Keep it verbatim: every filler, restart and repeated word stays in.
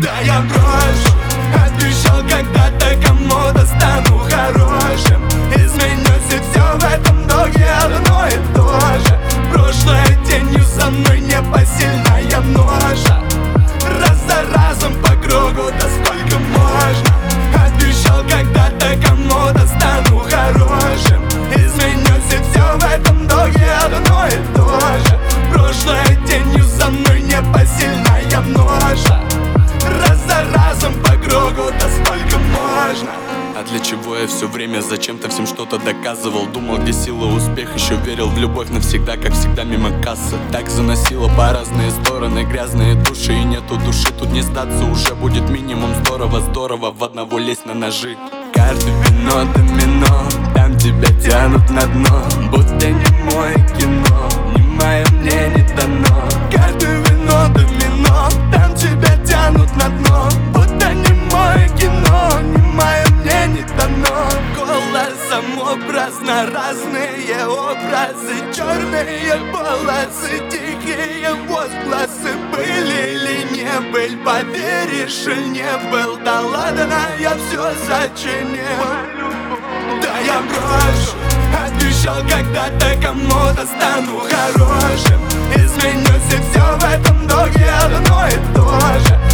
Да я брошу, обещал когда-то кому-то стану хорошим. Изменюсь и все в этом долге одно и то же. Прошлое тенью за мной непосильная ноша. Раз за разом по кругу, да сколько можно. Обещал когда-то кому-то стану хорошим. Изменюсь и все в этом долге одно и то же. Прошлое тенью за мной непосильная ноша. Раз за разом по кругу, да сколько можно. А для чего я все время зачем-то всем что-то доказывал? Думал, где сила, успех, еще верил в любовь навсегда, как всегда мимо кассы. Так заносило по разные стороны, грязные души, и нету души. Тут не сдаться уже будет минимум. Здорово, здорово, в одного лезть на ножи. Карты, вино, домино, там тебя тянут на дно. Будто не мое кино, не мое мне не дано. Карты, вино, домино, там тебя тянут на дно. Будто не мое кино, не мое мне не дано. Голосом образно разные образы, черные полосы, тихие возгласы. Были или не был, поверишь или не был? Да ладно, я все сочинил. Да я брошу, обещал когда-то кому-то стану хорошим. Изменюсь и все в этом долге одно и то же.